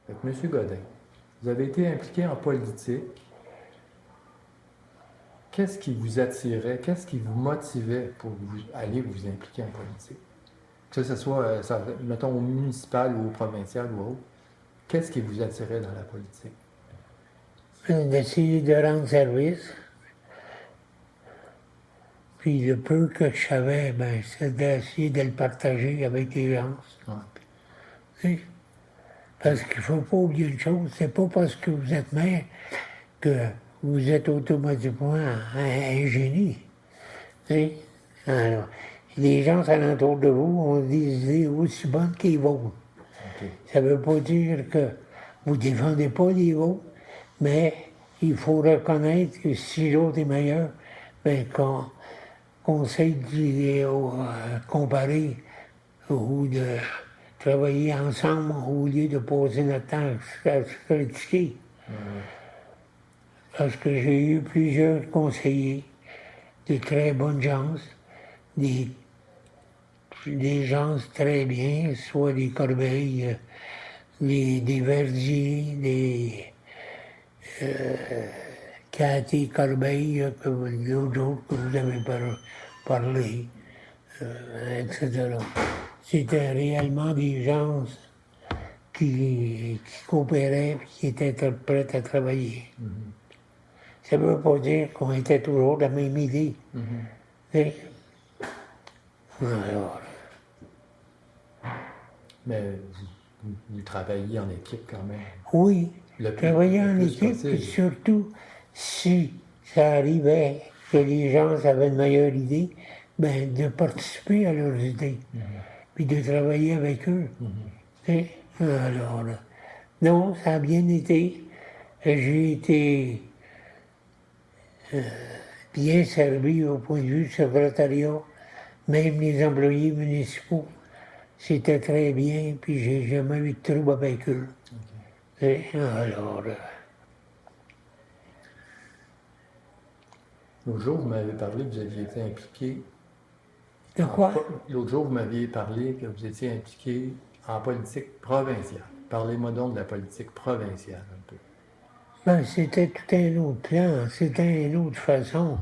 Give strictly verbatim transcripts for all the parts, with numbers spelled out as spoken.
Donc, M. Godin, vous avez été impliqué en politique. Qu'est-ce qui vous attirait, qu'est-ce qui vous motivait pour vous, aller vous impliquer en politique? Que ce soit, ça, mettons, au municipal ou au provincial ou autre, qu'est-ce qui vous attirait dans la politique? D'essayer de rendre service. Puis le peu que je savais, ben, c'est d'essayer de le partager avec les gens. Ouais. Parce qu'il ne faut pas oublier une chose, c'est pas parce que vous êtes maire que vous êtes automatiquement un, un génie. Alors, les gens alentour de vous ont des idées aussi bonnes que les vôtres. Okay. Ça ne veut pas dire que vous ne défendez pas les vôtres, mais il faut reconnaître que si l'autre est meilleur, ben, qu'on conseille de euh, comparer ou de travailler ensemble au lieu de poser notre temps à se critiquer. Mmh. Parce que j'ai eu plusieurs conseillers de très bonnes gens, des, des gens très bien, soit des Corbeil, des, des Verdier, des euh, Cathy Corbeil, que l'autre jour que vous avez par, parlé, euh, et cetera. C'était réellement des gens qui, qui coopéraient et qui étaient prêts à travailler. Mm-hmm. Ça ne veut pas dire qu'on était toujours de la même idée. Mm-hmm. Alors. Mais vous, vous travaillez en équipe quand même. Oui, travailler en équipe, et surtout si ça arrivait que les gens avaient une meilleure idée, ben, de participer à leurs idées, mm-hmm. puis de travailler avec eux. Mm-hmm. Alors, non, ça a bien été. J'ai été euh, bien servi au point de vue du secrétariat, même les employés municipaux. C'était très bien, puis j'ai jamais eu de trouble avec eux. Okay. Et alors... Euh, L'autre jour, vous m'avez parlé que vous aviez été impliqué... De quoi? En, l'autre jour, vous m'aviez parlé que vous étiez impliqué en politique provinciale. Parlez-moi donc de la politique provinciale un peu. Ben, c'était tout un autre plan, c'était une autre façon.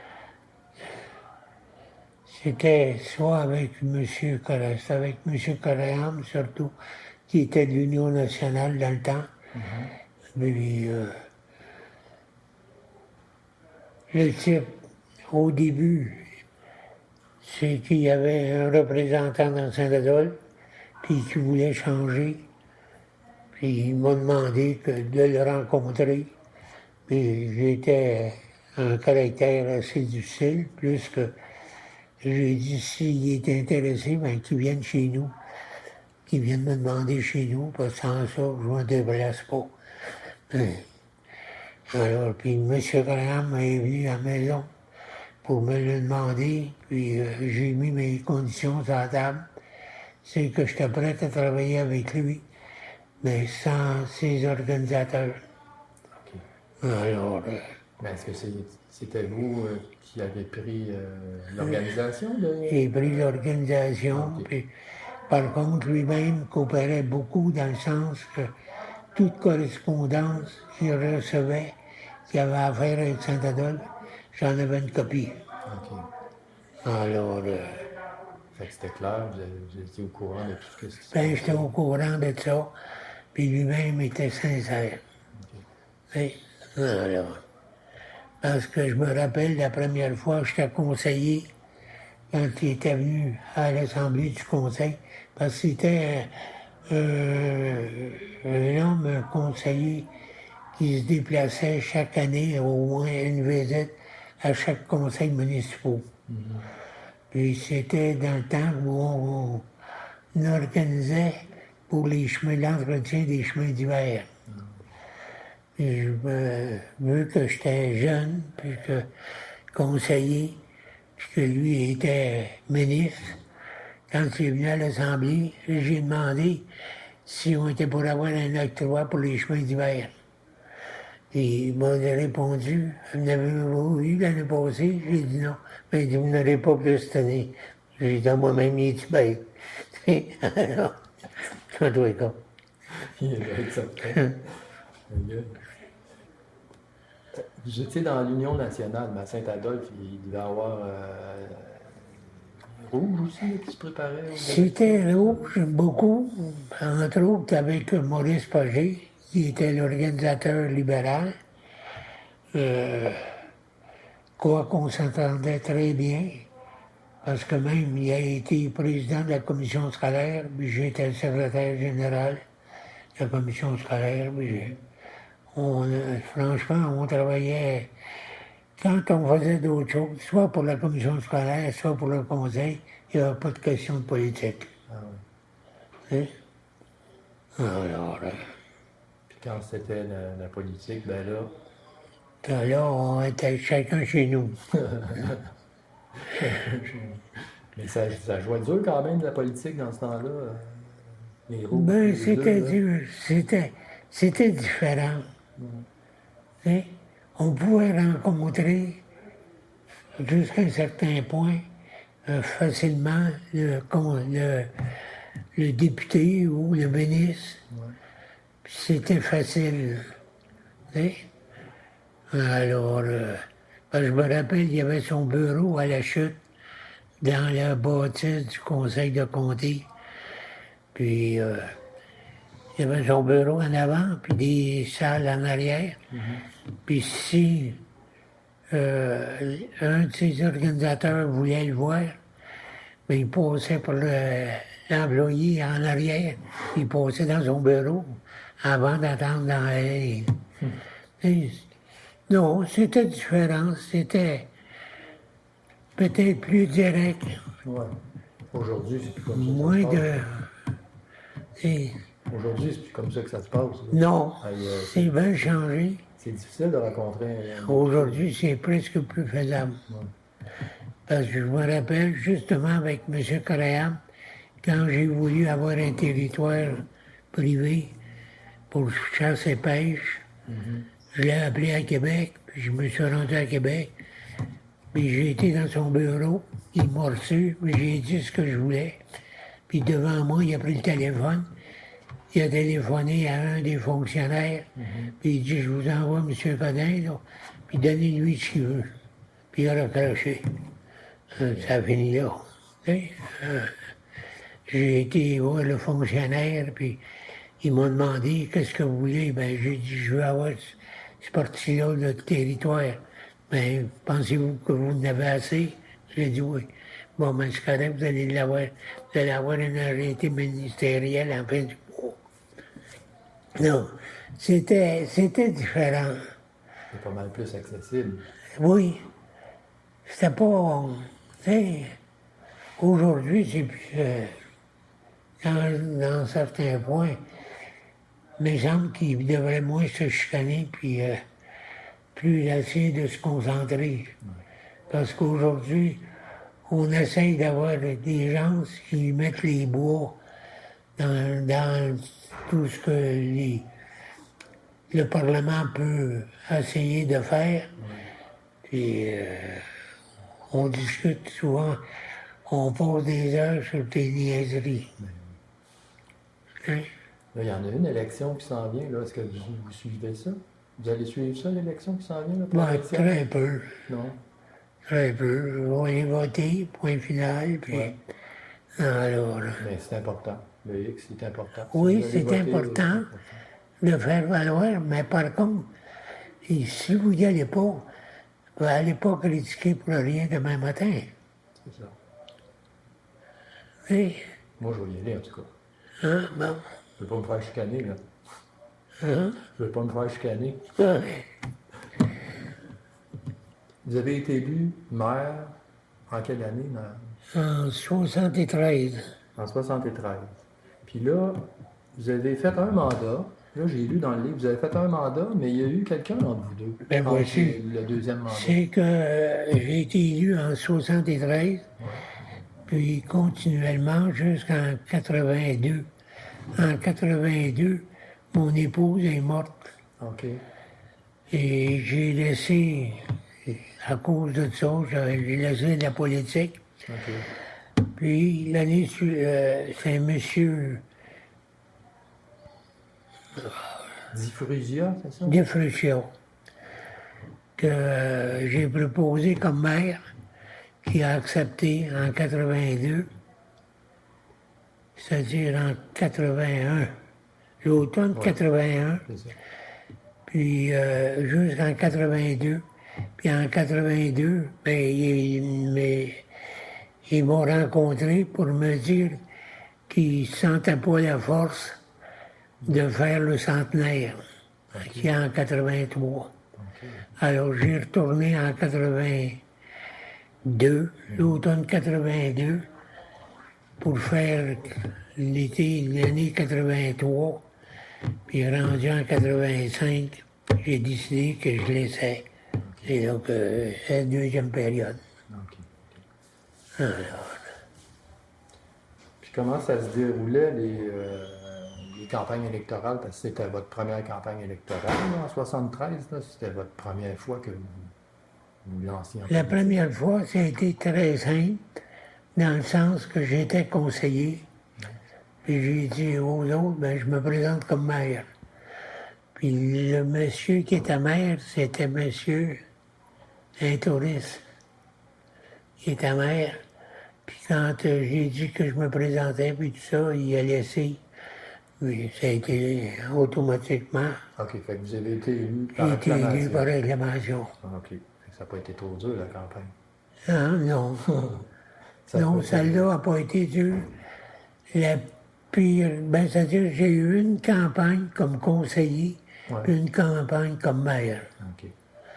C'était soit avec M. Correa, avec M. Correa surtout, qui était de l'Union nationale dans le temps. Mm-hmm. Puis, euh, le type, au début, c'est qu'il y avait un représentant dans Saint-Adolphe, puis qui voulait changer. Puis il m'a demandé que de le rencontrer. Puis j'étais un caractère assez difficile, plus que j'ai dit s'il est intéressé, ben, qu'il vienne chez nous, qu'il vienne me demander chez nous, parce que sans ça, je ne me déplace pas. Alors, puis M. Graham est venu à la maison pour me le demander, puis euh, j'ai mis mes conditions sur la table. C'est que j'étais prêt à travailler avec lui, mais sans ses organisateurs. Okay. Alors... Euh, mais est-ce que c'est, c'était vous euh, qui avez pris euh, l'organisation? De... J'ai pris l'organisation, okay. Puis par contre, lui-même coopérait beaucoup dans le sens que toute correspondance qu'il recevait, qui avait affaire avec Saint-Adolphe, j'en avais une copie. Okay. Alors... Euh, fait que c'était clair, vous étiez au courant de tout ce que c'était? Ben, j'étais au courant de ça, puis lui-même était sincère. Okay. Et, alors, parce que je me rappelle la première fois que j'étais conseiller, quand il était venu à l'Assemblée du Conseil, parce que c'était euh, un homme conseiller qui se déplaçait chaque année, au moins une visite à chaque conseil municipal. Mm-hmm. Puis c'était dans le temps où on, on organisait pour les chemins, l'entretien des chemins d'hiver. Mm-hmm. Et je me, vu que j'étais jeune, puis que conseiller, puis que lui était ministre, quand il est venu à l'Assemblée, j'ai demandé si on était pour avoir un octroi pour les chemins d'hiver. Et il m'a répondu, vous n'avez-vous eu l'année passée? J'ai dit non. Mais il dit, vous n'aurez pas plus cette année. J'ai dit, moi-même, il est bête. Alors, en tous les cas. Il va être certain. Vous étiez dans l'Union nationale, mais à Saint-Adolphe, il devait y avoir euh, Rouge aussi là, qui se préparait. C'était Rouge, beaucoup, entre autres avec Maurice Pagé, qui était l'organisateur libéral. Euh, quoi qu'on s'entendait très bien, parce que même il a été président de la commission scolaire, puis j'étais le secrétaire général de la commission scolaire. Puis on, franchement, on travaillait, quand on faisait d'autres choses, soit pour la commission scolaire, soit pour le conseil, il n'y avait pas de question de politique. Ah oui. Hein? Alors, euh, Puis quand c'était la, la politique, ben là... Ben là, on était chacun chez nous. Mais ça, ça jouait dur quand même, la politique, dans ce temps-là. euh, Les rouges. Ben, les c'était bleus, là. dur, c'était, c'était différent. Hein? On pouvait rencontrer, jusqu'à un certain point, euh, facilement le, con- le, le député ou le ministre. Ouais. Puis c'était facile. Hein? Alors, euh, ben, je me rappelle, il y avait son bureau à la chute, dans la bâtisse du conseil de comté. Puis, euh, il y avait son bureau en avant, puis des salles en arrière. Puis si euh, un de ses organisateurs voulait le voir, ben, il passait pour le- l'employé en arrière. Il passait dans son bureau avant d'attendre dans l'allée. Et non, c'était différent. C'était peut-être plus direct. Ouais. Aujourd'hui, c'est plus comme ça. que Moins ça se de... passe. et- Aujourd'hui, c'est plus comme ça que ça se passe. là. non, Ah, il y a- c'est bien changé. C'est difficile de rencontrer un... Aujourd'hui, c'est presque plus faisable. Ouais. Parce que je me rappelle justement avec M. Corréam, quand j'ai voulu avoir un territoire privé pour chasse et pêche, je l'ai appelé à Québec, puis je me suis rendu à Québec. Puis j'ai été dans son bureau, il m'a reçu, puis j'ai dit ce que je voulais. Puis devant moi, il a pris le téléphone, il a téléphoné à un des fonctionnaires, puis il dit, je vous envoie M. Godin, là, puis donnez-lui ce qu'il veut. Puis il a raccroché. Euh, Ça a fini là. Tu sais, euh, j'ai été voir le fonctionnaire, puis il m'a demandé qu'est-ce que vous voulez. Ben, j'ai dit, je veux avoir ce, ce parti-là de territoire. Ben, pensez-vous que vous en avez assez? J'ai dit oui. Bon, ben, c'est correct, vous allez l'avoir. Vous allez avoir une arrêté ministérielle en fin du mois. Non, c'était, c'était différent. C'est pas mal plus accessible. Oui, c'était pas... Tu sais, aujourd'hui, c'est plus... euh, dans, dans certains points, mes semble qu'ils devraient moins se chicaner, puis euh, plus essayer de se concentrer. Parce qu'aujourd'hui, on essaye d'avoir des gens qui mettent les bois dans, dans tout ce que les, le Parlement peut essayer de faire. Puis euh, on discute souvent, on passe des heures sur des niaiseries. Hein? Là, il y en a une élection qui s'en vient. Là. Est-ce que vous, vous suivez ça? Vous allez suivre ça, l'élection qui s'en vient? Là, pour Ben, l'élection? très peu. Non. Très peu. On va aller voter, point final, puis... Ouais. Alors, là, Mais c'est important. Le X, c'est important. Si oui, vous allez c'est voter, important de faire valoir, mais par contre, et si vous n'y allez pas, vous n'allez pas critiquer pour rien demain matin. C'est ça. Oui. Moi, je vais y aller, en tout cas. Hein, bon. Je ne veux pas me faire chicaner, là. Hein? Je ne veux pas me faire chicaner. Ouais. Vous avez été élu maire en quelle année? Dans- En soixante-treize. En soixante-treize. Puis là, vous avez fait un mandat. Là, j'ai lu dans le livre, vous avez fait un mandat, mais il y a eu quelqu'un entre vous deux. Ben, entre voici. le deuxième mandat. C'est que euh, j'ai été élu en soixante-treize, puis continuellement jusqu'en quatre-vingt-deux. En quatre-vingt-deux, mon épouse est morte. OK. Et j'ai laissé, à cause de ça, j'ai laissé la politique. OK. Puis l'année suivante, c'est un monsieur Diffusia, c'est ça? Diffusia, que euh, j'ai proposé comme maire, qui a accepté en quatre-vingt-deux, c'est-à-dire en quatre-vingt-un, l'automne ouais. quatre-vingt-un, puis euh, jusqu'en quatre-vingt-deux. Puis en quatre-vingt-deux, ben, ils, ils m'ont rencontré pour me dire qu'ils ne sentaient pas la force de faire le centenaire, okay. qui est en quatre-vingt-trois. Okay. Alors j'ai retourné en quatre-vingt-deux, mmh. l'automne quatre-vingt-deux, pour faire l'été, l'année quatre-vingt-trois, puis rendu en quatre-vingt-cinq, j'ai décidé que je laissais. Et donc, euh, c'est la deuxième période. Okay. Alors. Puis comment ça se déroulait, les, euh, les campagnes électorales? Parce que c'était votre première campagne électorale, là, en soixante-treize, là, c'était votre première fois que vous vous lanciez en La première fois, ça a été très simple, dans le sens que j'étais conseiller. Puis j'ai dit aux autres, ben, je me présente comme maire. Puis le monsieur qui était maire, c'était monsieur un touriste qui était maire. Puis quand euh, j'ai dit que je me présentais, puis tout ça, il a laissé. Oui, ça a été automatiquement. OK, fait que vous avez été élu par J'ai été élu par acclamation. OK. Ça n'a pas été trop dur, la campagne. Ah, non. ça non, celle-là n'a pas été dure. La pire, ben, c'est-à-dire j'ai eu une campagne comme conseiller, ouais. puis une campagne comme maire. OK.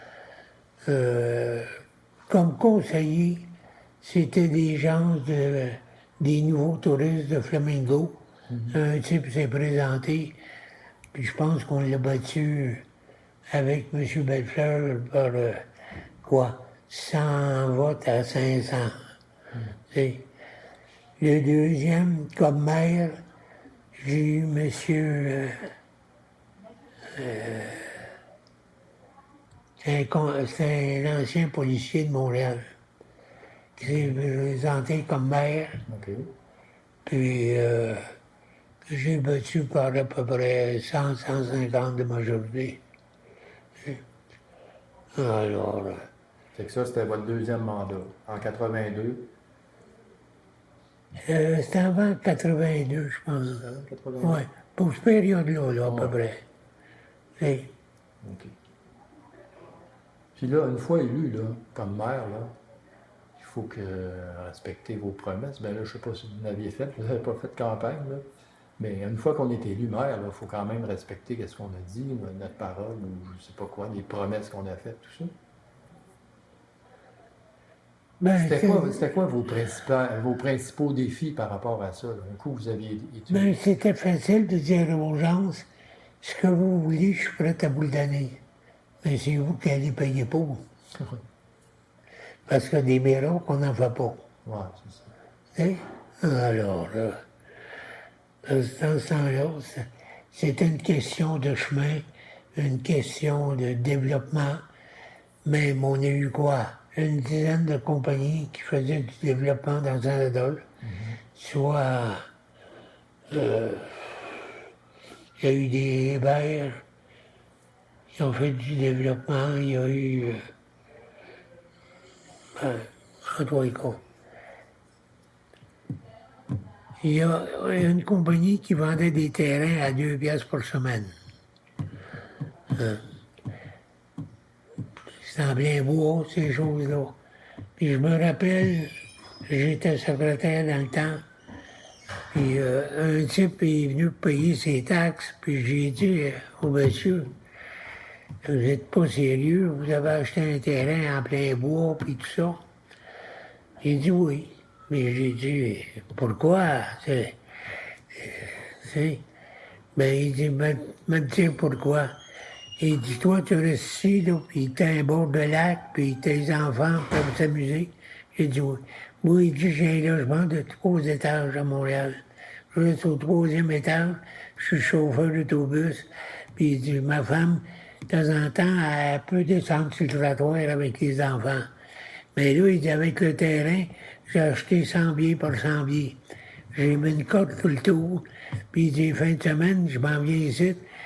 Euh, comme conseiller, c'était des gens, de, des nouveaux touristes de Flamingo. Mm-hmm. Un type s'est présenté, puis je pense qu'on l'a battu avec M. Bellefleur par, euh, quoi, cent votes à cinq cents. Mm. Le deuxième, comme maire, j'ai eu M. Euh, euh, C'est un, un ancien policier de Montréal qui s'est présenté comme maire. Okay. Puis euh, que j'ai battu par à peu près cent à cent cinquante de majorité. Alors. C'est que ça, c'était votre deuxième mandat, en quatre-vingt-deux? Euh, c'était avant quatre-vingt-deux, je pense. Oui, pour cette période-là, là, à peu près. Et, OK. Puis là, une fois élu, là, comme maire, là, il faut que respecter vos promesses. Bien là, je ne sais pas si vous l'aviez fait, vous n'avez pas fait de campagne, là. Mais une fois qu'on est élu maire, il faut quand même respecter ce qu'on a dit, notre parole, ou je ne sais pas quoi, les promesses qu'on a faites, tout ça. Ben, c'était, quoi, c'était quoi vos, vos principaux défis par rapport à ça? Là? Un coup, vous aviez étudié. Ben, c'était facile de dire aux gens, ce que vous voulez, je suis prêt à vous le donner. Mais c'est vous qui allez payer pour. Parce que des miracles, on n'en fait pas. Oui, c'est ça. Et alors, là, dans ce temps-là, c'était une question de chemin, une question de développement. Même on a eu quoi? Une dizaine de compagnies qui faisaient du développement dans Anadole. Mm-hmm. Soit euh, il y a eu des Hébert qui ont fait du développement, il y a eu euh, euh, en trois cas. Il y a une compagnie qui vendait des terrains à deux piastres par semaine. Hein? C'était en plein bois, ces choses-là. Puis je me rappelle, j'étais secrétaire dans le temps, puis euh, un type est venu payer ses taxes, puis j'ai dit au monsieur, vous n'êtes pas sérieux, vous avez acheté un terrain en plein bois, puis tout ça. Il dit oui. Mais j'ai dit, pourquoi? C'est, c'est, ben, il dit, me dire pourquoi. Il dit, toi, tu restes ici, là, puis t'as un bord de lac, puis tes enfants peuvent s'amuser. J'ai dit oui. Moi, il dit, j'ai un logement de trois étages à Montréal. Je reste au troisième étage, je suis chauffeur d'autobus. Puis il dit, ma femme, de temps en temps, elle peut descendre sur le trottoir avec les enfants. Mais là, il dit, avec le terrain, j'ai acheté cent billets par cent billets. J'ai mis une cote tout le tour. Puis il dit, fin de semaine, je m'en viens ici.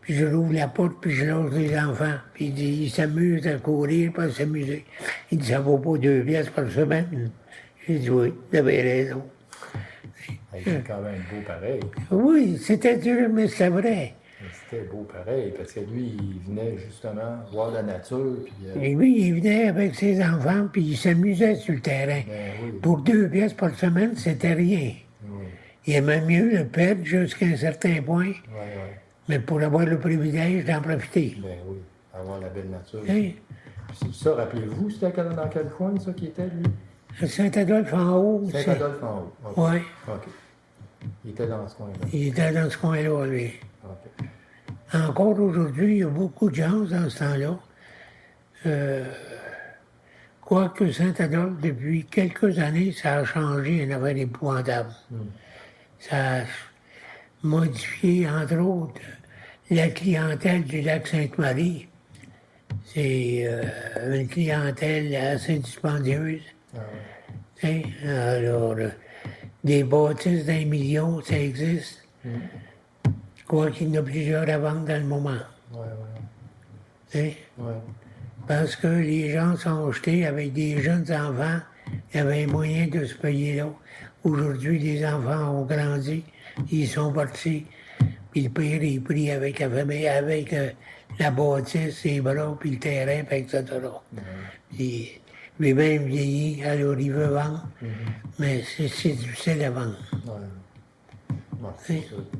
puis je rouvre la porte, puis je lance les enfants. Puis il dit, ils s'amusent à courir, pas à s'amuser. Il dit, ça vaut pas deux pièces par semaine. J'ai dit, oui, vous avez raison. C'est quand même beau pareil. Oui, c'était dur, mais c'était vrai. C'était beau pareil, parce que lui, il venait justement voir la nature. Puis, euh... Et lui, il venait avec ses enfants, puis il s'amusait sur le terrain. Ben, oui. Pour deux pièces par semaine, c'était rien. Oui. Il aimait mieux le perdre jusqu'à un certain point, oui, oui. mais pour avoir le privilège d'en profiter. Ben oui, avoir la belle nature. Hein? Puis ça, rappelez-vous, c'était dans quel coin, ça, qui était, lui? Saint-Adolphe en haut. Saint-Adolphe en haut. Okay. Oui. OK. Il était dans ce coin-là. Il était dans ce coin-là, lui. OK. Encore aujourd'hui, il y a beaucoup de gens dans ce temps-là. Euh, quoique Saint-Adolphe, depuis quelques années, ça a changé, une affaire épouvantable. Mm. Ça a modifié, entre autres, la clientèle du lac Sainte-Marie. C'est euh, une clientèle assez dispendieuse. Ah ouais. Alors, euh, des bâtisses d'un million, ça existe. Mm. Quoi qu'il y en a plusieurs à vendre dans le moment. Oui, oui. Hein? Ouais. Parce que les gens sont jetés avec des jeunes enfants, il y avait moyen de se payer là. Aujourd'hui, les enfants ont grandi, ils sont partis, puis le père est pris avec la famille, avec euh, la bâtisse, ses bras, puis le terrain, puis et cetera. Ouais. Puis lui-même vieillit, alors il veut vendre, mm-hmm. mais c'est, c'est difficile à vendre. Ouais. Bon, c'est hein? sûr.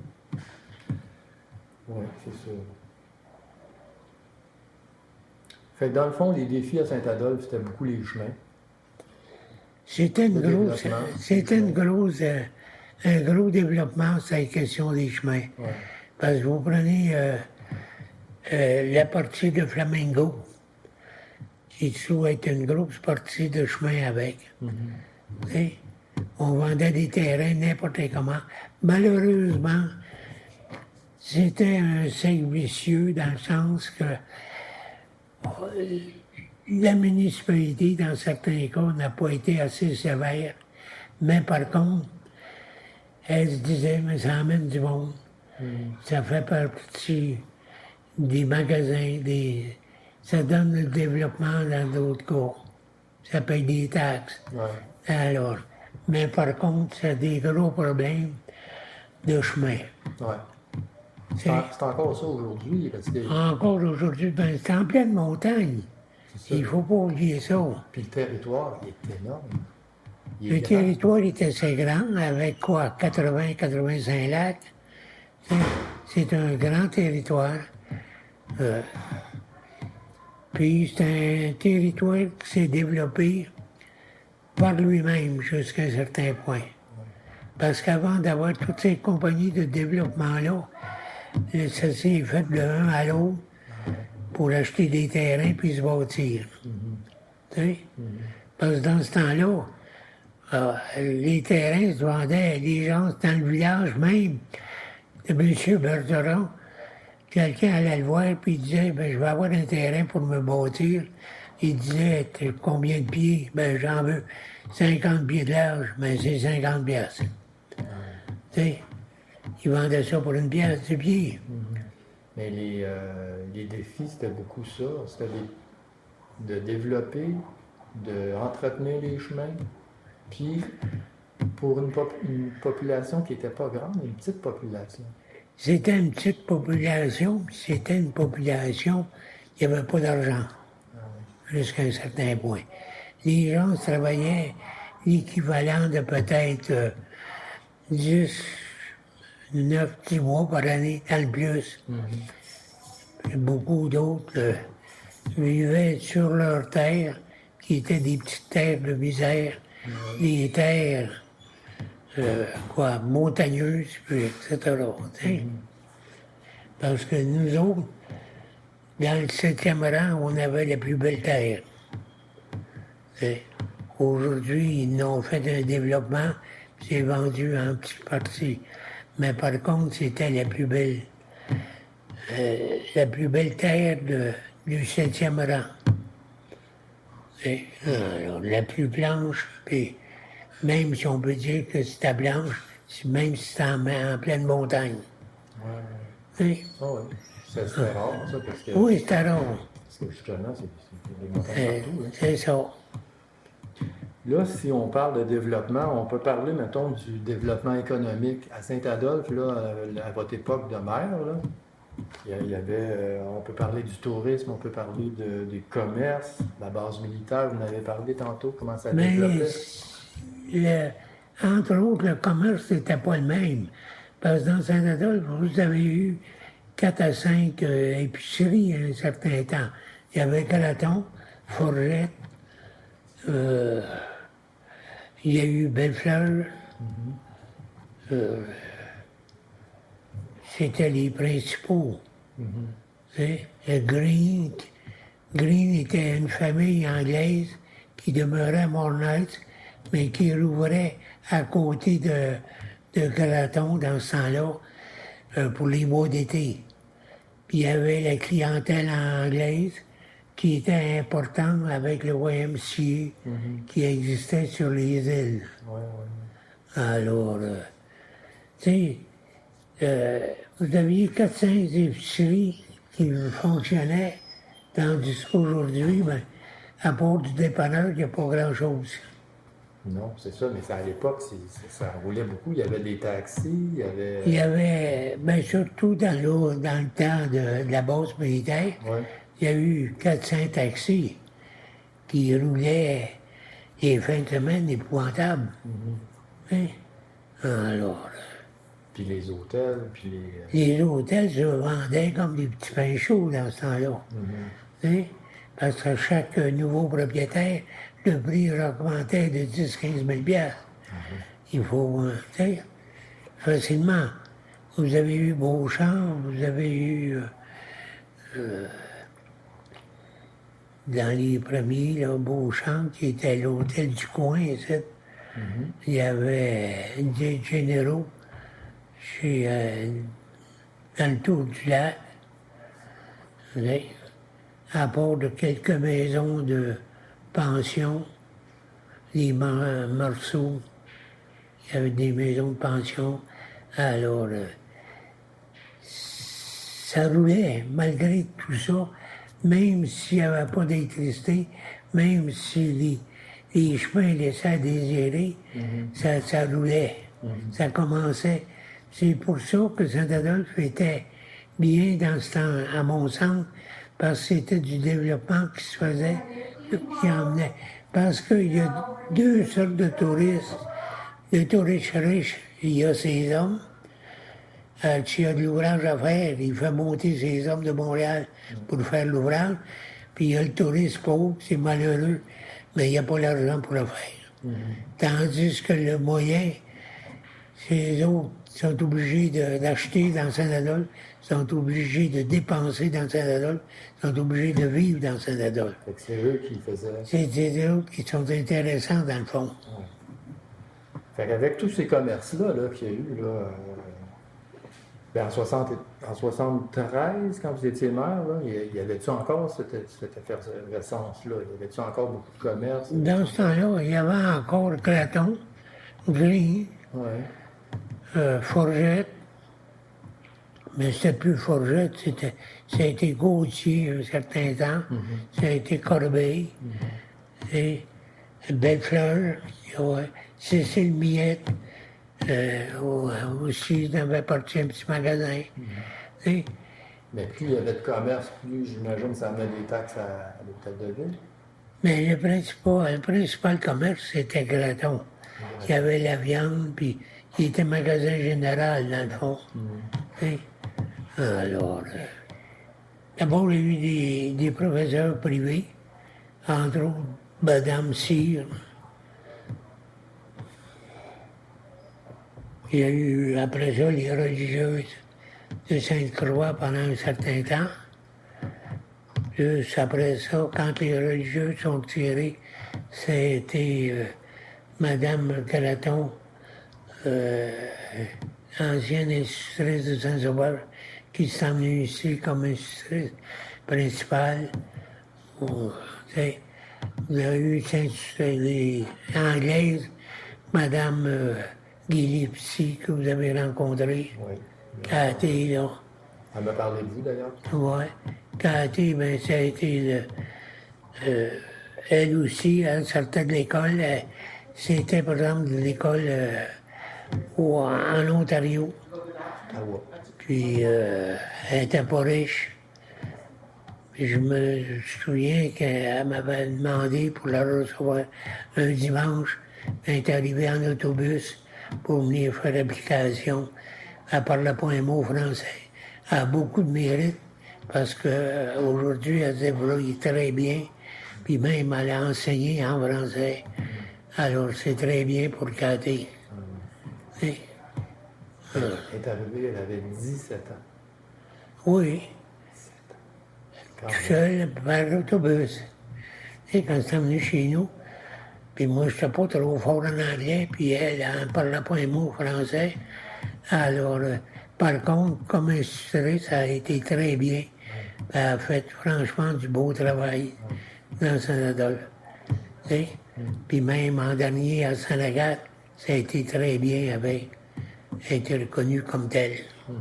Oui, c'est sûr. Fait que dans le fond, les défis à Saint-Adolphe, c'était beaucoup les chemins. C'était une grosse, c'était une grosse, euh, un gros développement, c'est la question des chemins. Ouais. Parce que vous prenez euh, euh, la partie de Flamingo, qui dessous est une grosse partie de chemin avec. Mm-hmm. On vendait des terrains n'importe comment. Malheureusement, c'était un cercle vicieux dans le sens que la municipalité, dans certains cas, n'a pas été assez sévère. Mais par contre, elle se disait, mais ça amène du monde. Mm. Ça fait partie des magasins, des... ça donne le développement dans d'autres cas. Ça paye des taxes. Ouais. Alors, mais par contre, ça a des gros problèmes de chemin. Ouais. C'est, c'est encore ça aujourd'hui. Parce que... Encore aujourd'hui, ben, c'est en pleine montagne. Il ne faut pas oublier ça. Puis le territoire, il est énorme. Il est le grand. territoire est assez grand, avec quoi, quatre-vingts à quatre-vingt-cinq lacs. C'est, c'est un grand territoire. Euh, puis c'est un territoire qui s'est développé par lui-même jusqu'à un certain point. Parce qu'avant d'avoir toutes ces compagnies de développement-là, ça s'est fait de l'un à l'autre pour acheter des terrains puis se bâtir. Mm-hmm. Tu sais? Mm-hmm. Parce que dans ce temps-là, euh, les terrains se vendaient à des gens dans le village même de M. Bergeron. Quelqu'un allait le voir puis il disait, ben, je vais avoir un terrain pour me bâtir. Il disait, combien de pieds? Ben, j'en veux cinquante pieds de large, mais c'est cinquante piastres. Mm-hmm. Tu sais? Ils vendaient ça pour une pièce de pied. Mm-hmm. Mais les, euh, les défis, c'était beaucoup ça. C'était des, de développer, d'entretenir les chemins. Puis, pour une, pop, une population qui n'était pas grande, une petite population. C'était une petite population, c'était une population qui n'avait pas d'argent. Ah oui. Jusqu'à un certain point. Les gens travaillaient l'équivalent de peut-être euh, dix... neuf, dix mois par année, dans le plus. Mm-hmm. Beaucoup d'autres euh, vivaient sur leurs terres, qui étaient des petites terres de misère, mm-hmm. des terres, euh, quoi, montagneuses, puis et cetera. Mm-hmm. Parce que nous autres, dans le septième rang, on avait la plus belle terre. T'sais. Aujourd'hui, ils ont fait un développement, puis c'est vendu en petites parties. Mais par contre, c'était la plus belle, euh, la plus belle terre de, du septième rang. Et, alors, la plus blanche, puis même si on peut dire que c'était blanche, même si c'était en, en pleine montagne. Oui, Oh, oui. C'est c'était rare, ça, parce que, oui c'était rare. parce que justement, c'est c'est des montagnes Euh, partout. Hein. C'est ça. Là, si on parle de développement, on peut parler, mettons, du développement économique à Saint-Adolphe, là, euh, à votre époque de maire, là. Il y a- il y avait, euh, on peut parler du tourisme, on peut parler de, des commerces, la base militaire, vous en avez parlé tantôt, comment ça Mais, développait. le- entre autres, le commerce n'était pas le même. Parce que dans Saint-Adolphe, vous avez eu quatre à cinq euh, épiceries à un certain temps. Il y avait Calaton, Forget, euh, il y a eu Bellefleur. euh, C'était les principaux. Tu sais, le Green, Green était une famille anglaise qui demeurait à Mornay, mais qui rouvrait à côté de, de Calaton dans ce temps-là euh, pour les mois d'été. Puis il y avait la clientèle anglaise qui était importante avec le Y M C A qui existait sur les îles. Ouais, ouais. Alors, euh, tu sais, euh, vous aviez quatre cinq épiceries qui fonctionnaient, tandis qu'aujourd'hui, ben, à part du dépanneur, il n'y a pas grand-chose. Non, c'est ça, mais ça, à l'époque, c'est- c'est- ça roulait beaucoup. Il y avait des taxis, il y avait. Il y avait, bien surtout dans le, dans le temps de, de la base militaire, Ouais. il y a eu quatre cinq taxis qui roulaient les fins de semaine épouvantables. Hein? Alors, Puis les hôtels, puis les. les hôtels se vendaient comme des petits pains chauds dans ce temps-là. Hein? Parce que chaque nouveau propriétaire, le prix augmentait de dix à quinze mille piastres. Il faut, euh, tu sais, facilement. Vous avez eu Beauchamp, vous avez eu, euh, euh, dans les premiers, là, Beauchamp, qui était l'hôtel du coin, ici. Il y avait des généraux chez, euh, dans le Tour du Lac. Vous savez, à part de quelques maisons de pension, les Mar- Marceaux, il y avait des maisons de pension. Alors, euh, ça roulait malgré tout ça, même s'il n'y avait pas d'électricité, même si les, les chemins laissaient à désirer, ça, ça roulait, ça commençait. C'est pour ça que Saint-Adolphe était bien dans ce temps, à mon sens, parce que c'était du développement qui se faisait, qui emmenait. Parce qu'il y a deux sortes de touristes. Le touriste riche, il y a ses hommes. Euh, s'il y a de l'ouvrage à faire, il fait monter ses hommes de Montréal pour faire l'ouvrage. Puis il y a le touriste pauvre, c'est malheureux, mais il n'y a pas l'argent pour le faire. Tandis que le moyen, ces autres sont obligés de- d'acheter dans Saint-Adolphe, sont obligés de dépenser dans Saint-Adolphe, sont obligés de vivre dans Saint-Adolphe. Fait que c'est eux qui faisaient. C'est des autres qui sont intéressants dans le fond. Fait qu'avec tous ces commerces-là là, qu'il y a eu, là, euh, ben en, soixante en soixante-treize, quand vous étiez maire, là, y, y avait-tu encore cette, cette effervescence-là? Y avait-tu encore beaucoup de commerces? Dans ce temps-là, il y avait encore Craton, Gris, Ouais. euh, Forgette, mais c'était plus Forgette, c'était, ça a été Gauthier un certain temps, ça a été Corbeil, et Bellefleur, ouais, Cécile Miette, euh, aussi, il avait parti un petit magasin. Et, Mais plus il y avait de commerce, plus j'imagine que ça amenait des taxes à, à l'hôtel de ville. mais le principal, le principal commerce, c'était Graton. Il y avait la viande, puis il était magasin général, dans le fond. Et, alors, euh, d'abord, il y a eu des, des professeurs privés, entre autres, Madame Cyr. Il y a eu, après ça, les religieuses de Sainte-Croix pendant un certain temps. Juste après ça, quand les religieux sont tirés, c'était euh, Madame Calaton, euh, ancienne institutrice de Saint-Sauveur, qui s'est emmenée ici comme institutrice principale. Bon, t'sais, vous avez eu Saint- les Anglaises, Madame euh, Guy Lipsy, que vous avez rencontrée, Oui. qui a été là. Elle m'a parlé de vous, d'ailleurs. Oui. Cathy, ben, ça a été le, euh, elle aussi, elle sortait de l'école. Elle, c'était, par exemple, de l'école euh, au- en Ontario. Ah ouais. Puis, euh, elle n'était pas riche. Puis je me souviens qu'elle m'avait demandé pour la recevoir un dimanche. Elle est arrivée en autobus pour venir faire l'application. Elle ne parlait pas un mot français. Elle a beaucoup de mérite parce qu'aujourd'hui, elle se débrouille très bien. Puis même, elle a enseigné en français. Alors, c'est très bien pour Cathy. Elle est arrivée, elle avait dix-sept ans. Oui. Tout seul, par l'autobus. Et quand c'est venu chez nous, puis moi, je n'étais pas trop fort en anglais, puis elle, elle ne parlait pas un mot français. Alors, euh, par contre, comme institutrice, ça a été très bien. Elle a fait franchement du beau travail dans Saint-Adolphe. Puis même en dernier, à Saint-Agathe, ça a été très bien avec. Elle a été reconnue comme telle. Mm-hmm.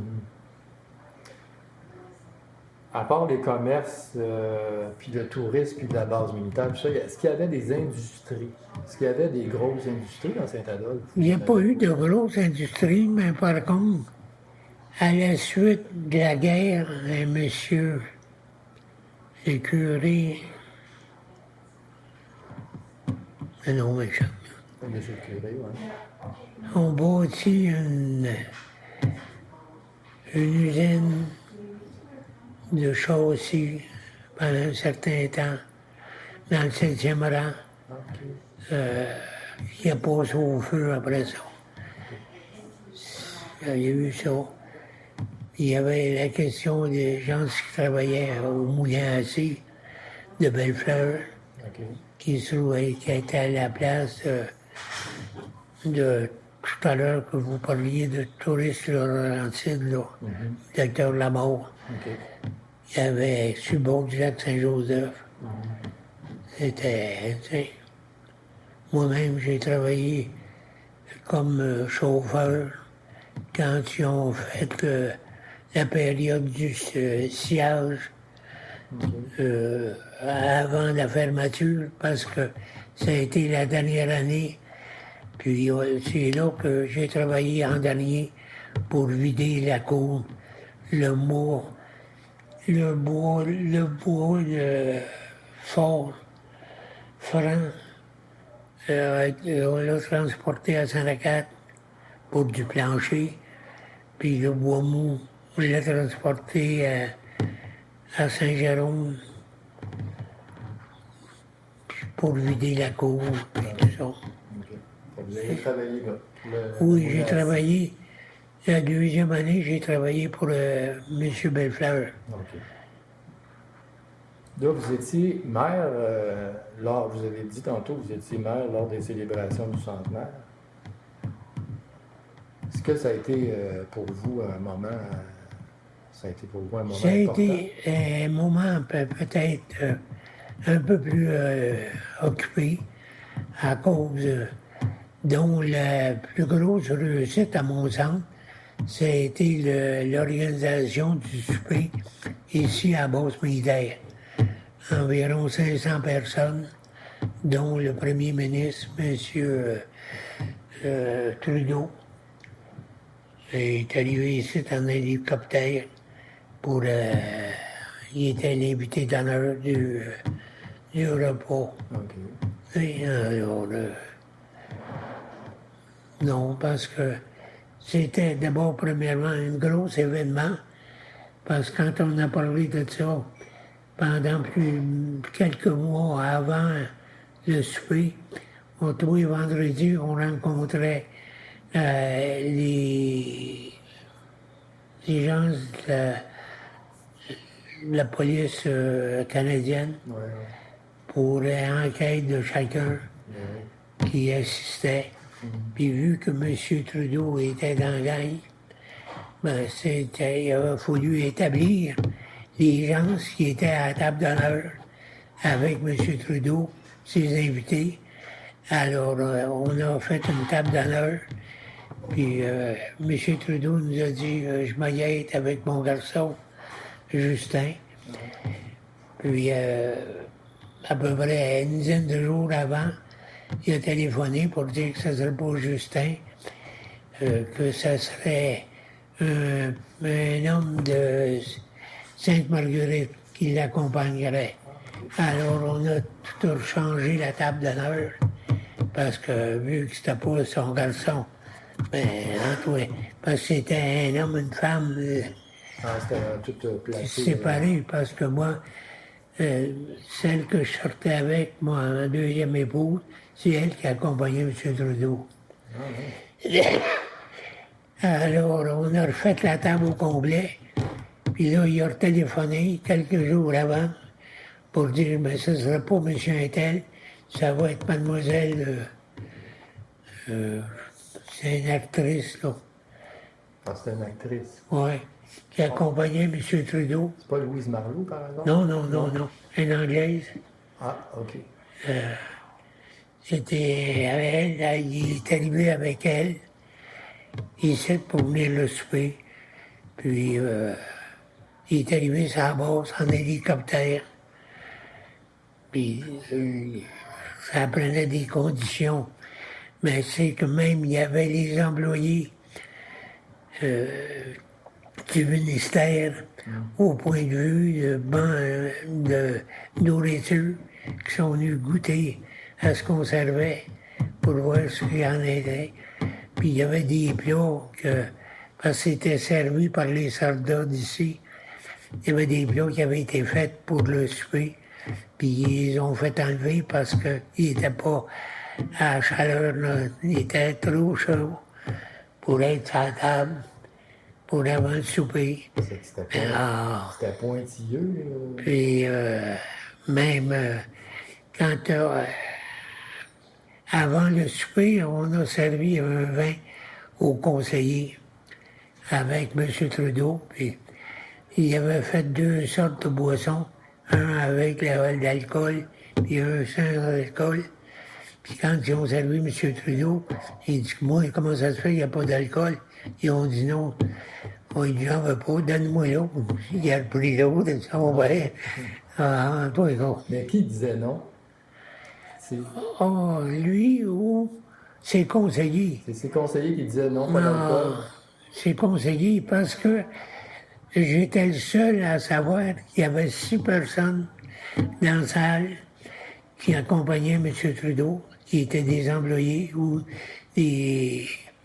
À part les commerces, euh, puis le tourisme, puis de la base militaire, tout ça, est-ce qu'il y avait des industries? Est-ce qu'il y avait des grosses industries dans Saint-Adolphe? Il n'y a pas eu de grosses industries, mais par contre, à la suite de la guerre, un monsieur, le curé, un nom méchant, Monsieur le curé, oui. on bâtit une, une usine de châssis pendant un certain temps dans le septième rang. Okay. Euh, il a passé au feu après ça. Il y a eu ça. Il y avait la question des gens qui travaillaient au moulin à scie de Bellefleur, Okay. qui se trouvaient, qui étaient à la place de, de tout à l'heure que vous parliez de touristes Laurentides, là, mm-hmm. Docteur Lamour. Okay. Il y avait sur le bord du lac Saint-Joseph. Mm-hmm. C'était, tu sais, moi-même, j'ai travaillé comme euh, chauffeur quand ils ont fait euh, la période du euh, sillage mm-hmm. euh, avant la fermeture, parce que ça a été la dernière année. Puis euh, c'est là que j'ai travaillé en dernier pour vider la cour, le mois, le bois, le bois le fort, franc. Euh, on l'a transporté à Saint-Agathe pour du plancher, puis le bois mou, on l'a transporté à, à Saint-Jérôme pour vider la cour, puis tout ça. Okay. Vous avez travaillé là? Le, oui, le j'ai travaillé. La deuxième année, j'ai travaillé pour euh, M. Bellefleur. Okay. Là, vous étiez maire, euh, lors, vous avez dit tantôt, vous étiez maire lors des célébrations du centenaire. Est-ce que ça a été euh, pour vous un moment, euh, ça a été pour vous un moment ça a important? été un moment peut- peut-être euh, un peu plus euh, occupé à cause euh, dont la plus grosse réussite à mon sens, ça a été le, l'organisation du souper ici à Base militaire. Environ cinq cents personnes, dont le premier ministre, M. Euh, euh, Trudeau, est arrivé ici en hélicoptère pour... Euh, il était l'invité d'honneur du, du repas. Okay. Et alors, euh, non, parce que c'était d'abord, premièrement, un gros événement, parce que quand on a parlé de ça, pendant plus, quelques mois avant le souper, on, tous les vendredis, on rencontrait euh, les, les gens de la, de la police euh, canadienne Ouais, ouais. pour l'enquête de chacun Ouais. qui assistait. Mm-hmm. Puis vu que M. Trudeau était dans la gang, ben, c'était, il a fallu établir les gens qui étaient à la table d'honneur avec M. Trudeau, ses invités. Alors, euh, on a fait une table d'honneur, Puis euh, M. Trudeau nous a dit euh, je m'y être avec mon garçon, Justin. Puis euh, à peu près une dizaine de jours avant, il a téléphoné pour dire que ce ne serait pas Justin, euh, que ce serait un, un homme de Sainte-Marguerite qui l'accompagnerait. Alors on a tout changé la table d'honneur, parce que vu que c'était pas son garçon, ben, Antoine, parce que c'était un homme, une femme, euh, Ah, c'était tout euh, placé. séparés, parce que moi, euh, celle que je sortais avec, moi, ma deuxième épouse, c'est elle qui accompagnait M. Trudeau. Ah, oui. Alors, on a refait la table au complet, puis là, il a téléphoné quelques jours avant pour dire, mais ce ne sera pas M. Intel, ça va être mademoiselle, euh, euh, c'est une actrice, là, Ah, c'était une actrice. ouais, qui accompagnait M. Trudeau. C'est pas Louise Marlowe, par exemple? Non, non, non, non, une Anglaise. Ah, OK. C'était avec elle, là, il est arrivé avec elle, ici pour venir le souper. Puis, euh, il est arrivé sur la base en hélicoptère. Puis, euh, ça prenait des conditions. Mais c'est que même, il y avait les employés euh, du ministère au point de vue de, ban- de nourriture qui sont venus goûter à ce qu'on servait pour voir ce qu'il y en était. Puis il y avait des plats que, parce que c'était servi par les soldats d'ici, il y avait des plats qui avaient été faits pour le souper, puis ils ont fait enlever parce qu'ils n'étaient pas à la chaleur, là. Ils étaient trop chauds pour être sur la table, pour avant le souper. C'est que C'était point- Alors, c'était pointilleux. là. puis euh, même euh, quand euh, avant le souper, on a servi un vin aux conseillers avec M. Trudeau. Puis il avait fait deux sortes de boissons, un avec l'alcool, puis un sans alcool. Puis quand ils ont servi M. Trudeau, il dit, moi, comment ça se fait, il n'y a pas d'alcool? Ils ont dit non. On dit, j'en veux pas, donne-moi l'autre. Il a pris l'autre, et ça, on va aller. Ah, toi, gars. Mais qui disait non? C'est Oh, lui ou ses conseillers. c'est ses conseillers qui disaient non, pas Non, d'alcool. ses conseillers, parce que j'étais le seul à savoir qu'il y avait six personnes dans la salle qui accompagnaient M. Trudeau, qui étaient des employés ou des,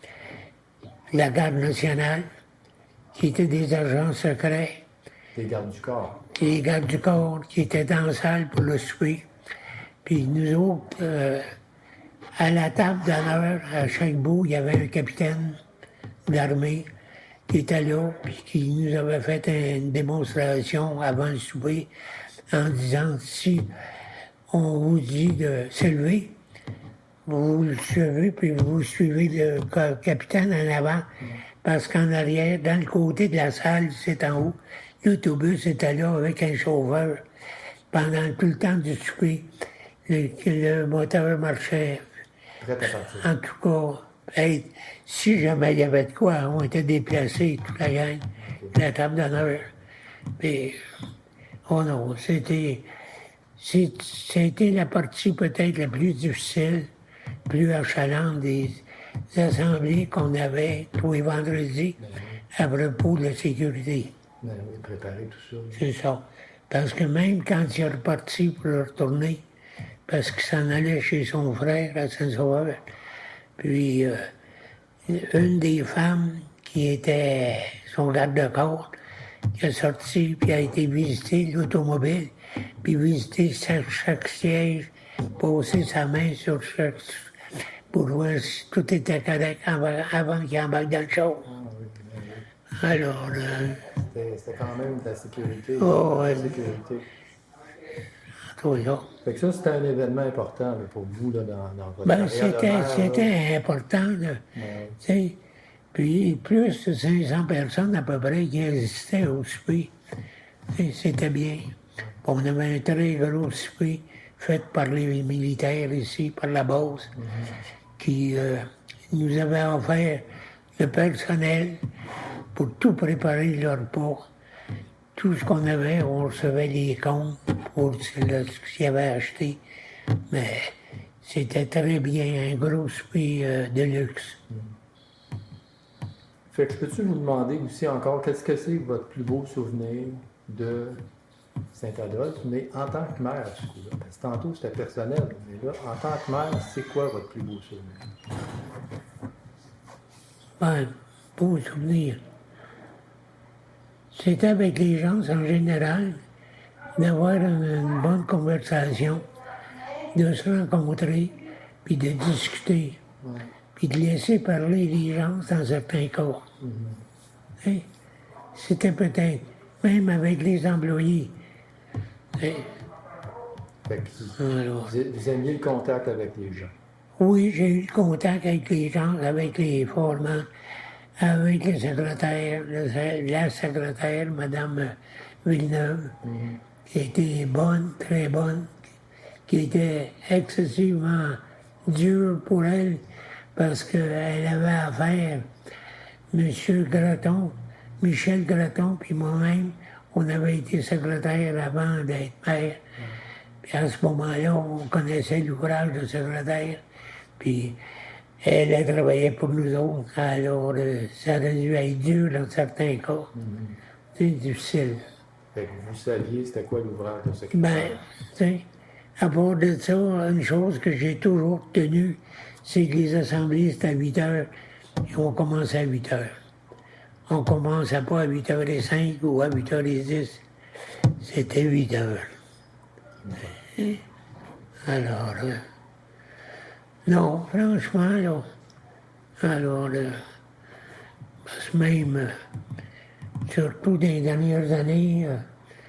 de la garde nationale, qui étaient des agents secrets, Des gardes du corps. les gardes du corps qui étaient dans la salle pour le souper. Puis nous autres, euh, à la table d'honneur, à chaque bout, il y avait un capitaine d'armée qui était là, puis qui nous avait fait une démonstration avant le souper en disant, si on vous dit de se lever, vous vous levez, puis vous suivez le ca- capitaine en avant, parce qu'en arrière, dans le côté de la salle, c'est en haut, l'autobus était là avec un chauffeur pendant tout le temps du souper. Le, le moteur marchait. Prêt à partir. En tout cas, hey, si jamais il y avait de quoi, on était déplacés, toute la gang, la table d'honneur. Puis, oh non, c'était, c'est- c'était la partie peut-être la plus difficile, plus achalante des assemblées qu'on avait tous les vendredis à propos de la sécurité. Ben oui, préparer tout ça. C'est ça. Parce que même quand il est reparti pour retourner, parce qu'il s'en allait chez son frère à Saint-Sauveur, puis euh, une des femmes qui était son garde-corps, qui a sorti, puis a été visiter l'automobile, puis visiter chaque, chaque siège, poser sa main sur chaque... pour voir si tout était correct avant, avant qu'il embarque dans le char. Alors, euh, C'était c'était quand même de la sécurité. Oh, ouais. La sécurité. tout ça. Fait que ça, c'était un événement important là, pour vous là, dans, dans votre Ben, carrière de c'était, maire, là. c'était important, là. Ouais. Tu sais, puis plus de cinq cents personnes à peu près qui assistaient au souper. Tu sais, c'était bien. On avait un très gros souper fait par les militaires ici, par la base, qui euh, nous avait offert le personnel, pour tout préparer le repas. Tout ce qu'on avait, on recevait les comptes pour ce qu'il y avait acheté. Mais c'était très bien, un gros souper euh, de luxe. Fait que peux-tu vous demander aussi encore, qu'est-ce que c'est votre plus beau souvenir de Saint-Adolphe, mais en tant que mère, du coup, là? Parce que tantôt, c'était personnel, mais là, en tant que mère, c'est quoi votre plus beau souvenir? Ben, beau souvenir. C'était avec les gens en général, d'avoir une, une bonne conversation, de se rencontrer, puis de discuter, ouais. Puis de laisser parler les gens dans certains cas. Mm-hmm. Hein? C'était peut-être, même avec les employés. Hein? Fait que vous, Alors, vous, vous aimiez le contact avec les gens? Oui, j'ai eu le contact avec les gens, avec les formants, avec le secrétaire, le, la secrétaire, Mme Villeneuve, mm-hmm. qui était bonne, très bonne, qui était excessivement dure pour elle, parce qu'elle avait affaire, M. Graton, Michel Graton, puis moi-même, on avait été secrétaire avant d'être maire. Puis à ce moment-là, on connaissait l'ouvrage de secrétaire, puis elle, elle travaillait pour nous autres, alors euh, ça aurait dû être dur dans certains cas. Mm-hmm. C'est difficile. Fait que vous saviez c'était quoi l'ouvrage de secrétaire? Ben, tu sais, à part de ça, une chose que j'ai toujours tenue, c'est que les assemblées, c'était à huit heures, et on commençait à huit heures. On ne commençait pas à huit heures cinq ou à huit heures dix, c'était huit heures. Okay. Alors, euh, non, franchement, là, alors, euh, parce que même, euh, surtout dans les dernières années, euh,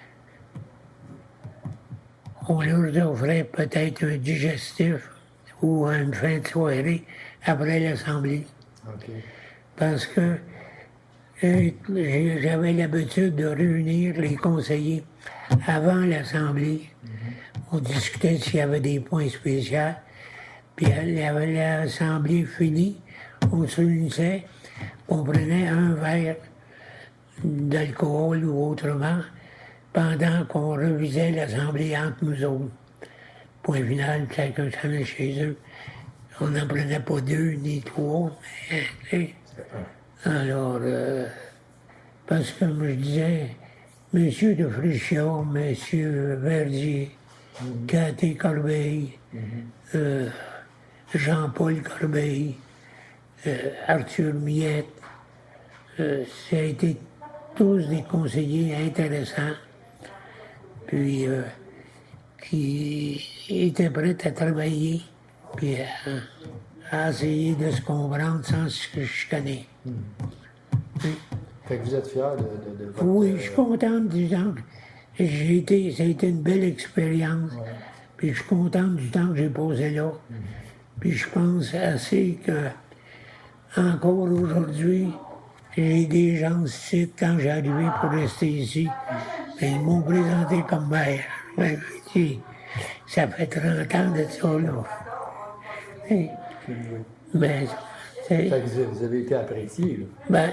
on leur offrait peut-être un digestif ou une fin de soirée après l'Assemblée. Okay. Parce que euh, j'avais l'habitude de réunir les conseillers avant l'Assemblée. Mm-hmm. On discutait s'il y avait des points spéciaux. Puis l'Assemblée finie, on se réunissait, on prenait un verre d'alcool ou autrement pendant qu'on revisait l'Assemblée entre nous autres. Point final, chacun s'en allait chez eux. On n'en prenait pas deux ni trois. Mais, alors, euh, parce que comme je disais, M. de Frichard, M. Verdier, mm-hmm. Cathy Corbeil, mm-hmm. euh, Jean-Paul Corbeil, euh, Arthur Miette, euh, ça a été tous des conseillers intéressants, puis euh, qui étaient prêts à travailler, puis à, à essayer de se comprendre sans se chicaner. Mmh. Oui. Fait que vous êtes fier de, de, de votre... Oui, je suis contente, disons que j'ai été, ça a été une belle expérience, ouais. Puis je suis contente du temps que j'ai passé là. Mmh. Puis je pense assez que, encore aujourd'hui, j'ai des gens ici, quand j'ai arrivé pour rester ici, mais ils m'ont présenté comme maire. Ben, je dis, ça fait trente ans de ça, là. Et, mais, c'est... Fait que vous avez été apprécié, là. Ben...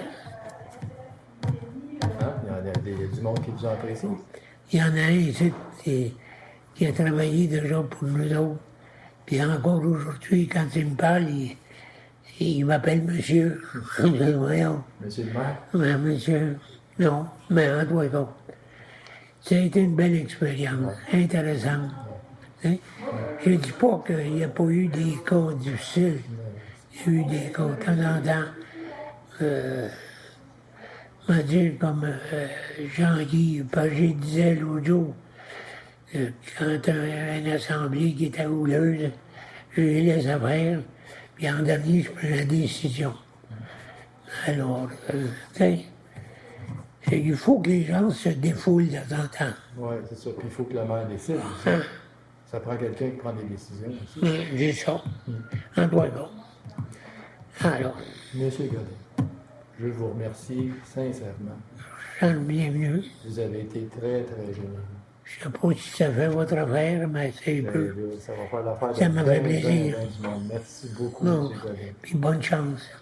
Hein? Il y a, des, il y a du monde qui vous a apprécié. Il y en a un ici qui, qui a travaillé déjà pour nous autres. Puis encore aujourd'hui, quand il me parle, il, il m'appelle monsieur. Voyons. Monsieur le maire? Oui, monsieur. Non, mais en tout cas, ça a été une belle expérience, ouais. Intéressante. Ouais. Je ne dis pas qu'il n'y a pas eu des cas difficiles. Il y a eu des cas de temps en temps. Euh, on va dire comme euh, Jean-Guy Pagé disait l'autre jour, euh, quand un, une assemblée qui était houleuse, je les laisse faire, puis en dernier, je prends la décision. Alors, euh, tu sais, il faut que les gens se défoulent de temps en temps. Oui, c'est ça. Puis il faut que la maire décide aussi. Hein? Ça prend quelqu'un qui prend des décisions aussi. Oui, c'est ça. Mm. En doit bon. Alors. Monsieur Godin, je vous remercie sincèrement. Jean, bienvenue. Vous avez été très, très généreux. Je ne sais pas si ça fait votre affaire, mais c'est peu. Ça va faire l'affaire de ça m'a fait plaisir. Merci beaucoup, bon, M. Godin. Puis bonne chance.